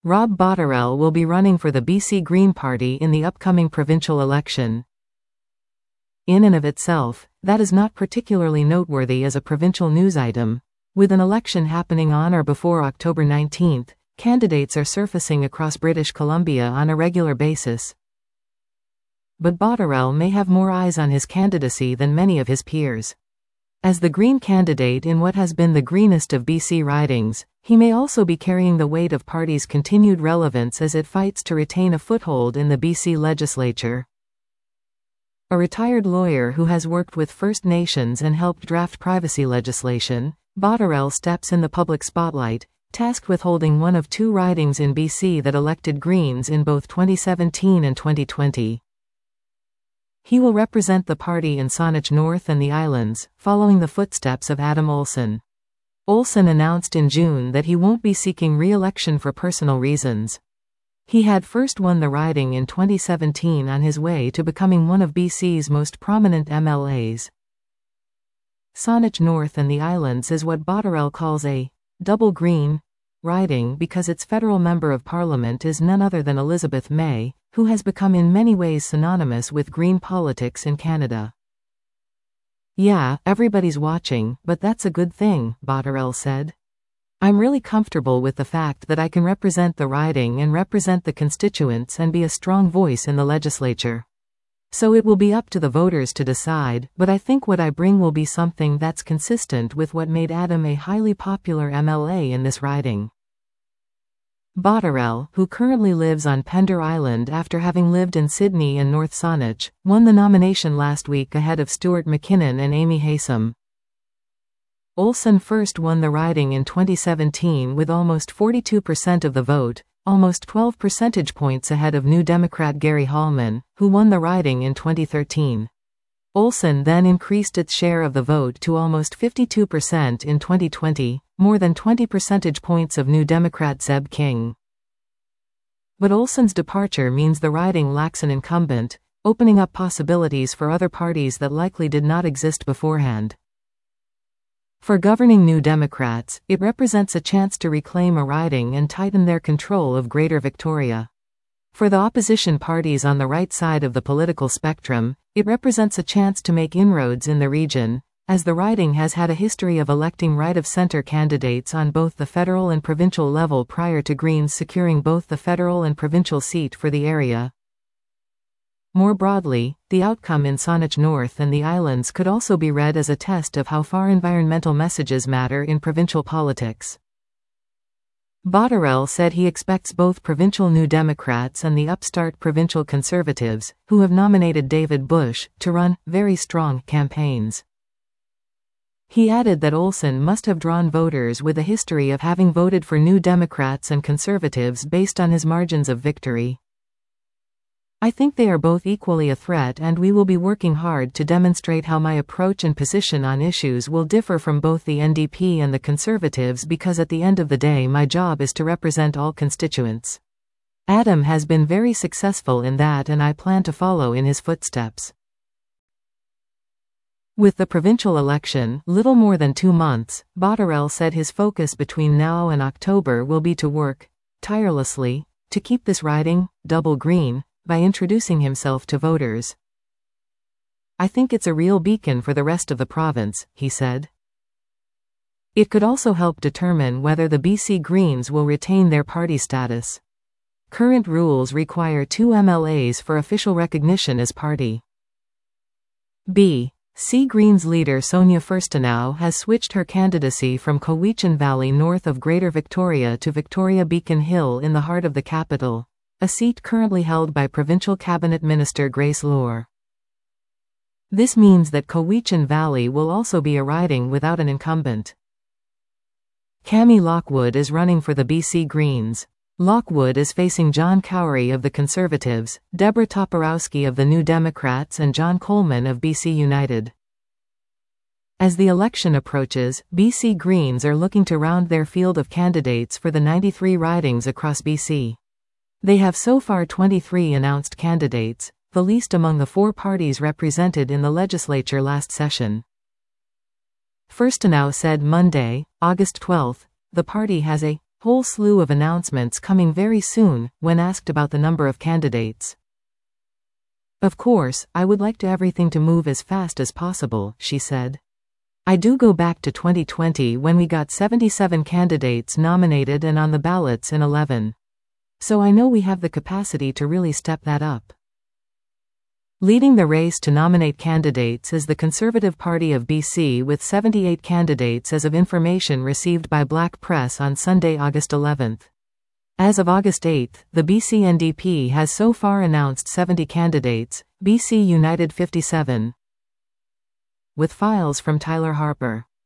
Rob Botterill will be running for the BC Green Party in the upcoming provincial election. In and of itself, that is not particularly noteworthy as a provincial news item. With an election happening on or before October 19, candidates are surfacing across British Columbia on a regular basis. But Botterill may have more eyes on his candidacy than many of his peers. As the Green candidate in what has been the greenest of BC ridings, he may also be carrying the weight of party's continued relevance as it fights to retain a foothold in the BC legislature. A retired lawyer who has worked with First Nations and helped draft privacy legislation, Botterill steps in the public spotlight, tasked with holding one of two ridings in BC that elected Greens in both 2017 and 2020. He will represent the party in Saanich North and the Islands, following the footsteps of Adam Olsen. Olsen announced in June that he won't be seeking re-election for personal reasons. He had first won the riding in 2017 on his way to becoming one of BC's most prominent MLAs. Saanich North and the Islands is what Botterill calls a double green riding because its federal member of parliament is none other than Elizabeth May, who has become in many ways synonymous with Green politics in Canada. "Yeah, everybody's watching, but that's a good thing," Botterill said. "I'm really comfortable with the fact that I can represent the riding and represent the constituents and be a strong voice in the legislature. So it will be up to the voters to decide, but I think what I bring will be something that's consistent with what made Adam a highly popular MLA in this riding." Botterill, who currently lives on Pender Island after having lived in Sydney and North Saanich, won the nomination last week ahead of Stuart McKinnon and Amy Haysom. Olsen first won the riding in 2017 with almost 42% of the vote, almost 12 percentage points ahead of New Democrat Gary Hallman, who won the riding in 2013. Olsen then increased its share of the vote to almost 52% in 2020, more than 20 percentage points of New Democrat Zeb King. But Olsen's departure means the riding lacks an incumbent, opening up possibilities for other parties that likely did not exist beforehand. For governing New Democrats, it represents a chance to reclaim a riding and tighten their control of Greater Victoria. For the opposition parties on the right side of the political spectrum, it represents a chance to make inroads in the region, as the riding has had a history of electing right-of-center candidates on both the federal and provincial level prior to Greens securing both the federal and provincial seat for the area. More broadly, the outcome in Saanich North and the Islands could also be read as a test of how far environmental messages matter in provincial politics. Botterill said he expects both provincial New Democrats and the upstart provincial Conservatives, who have nominated David Bush, to run very strong campaigns. He added that Olsen must have drawn voters with a history of having voted for New Democrats and Conservatives based on his margins of victory. "I think they are both equally a threat, and we will be working hard to demonstrate how my approach and position on issues will differ from both the NDP and the Conservatives because at the end of the day my job is to represent all constituents. Adam has been very successful in that and I plan to follow in his footsteps." With the provincial election little more than 2 months, Botterill said his focus between now and October will be to work tirelessly to keep this riding double green by introducing himself to voters. "I think it's a real beacon for the rest of the province," he said. It could also help determine whether the BC Greens will retain their party status. Current rules require 2 MLAs for official recognition as party. BC Greens leader Sonia Furstenau has switched her candidacy from Cowichan Valley north of Greater Victoria to Victoria Beacon Hill in the heart of the capital, a seat currently held by Provincial Cabinet Minister Grace Lohr. This means that Cowichan Valley will also be a riding without an incumbent. Cami Lockwood is running for the BC Greens. Lockwood is facing John Cowrie of the Conservatives, Deborah Toporowski of the New Democrats and John Coleman of BC United. As the election approaches, BC Greens are looking to round their field of candidates for the 93 ridings across BC. They have so far 23 announced candidates, the least among the 4 parties represented in the legislature last session. Furstenau said Monday, August 12, the party has a Whole slew of announcements coming very soon, when asked about the number of candidates. Of course, I would like everything to move as fast as possible, she said. I do go back to 2020 when we got 77 candidates nominated and on the ballots in 11. So I know we have the capacity to really step that up. Leading the race to nominate candidates is the Conservative Party of BC with 78 candidates as of information received by Black Press on Sunday, August 11. As of August 8, the BC NDP has so far announced 70 candidates, BC United 57. With files from Tyler Harper.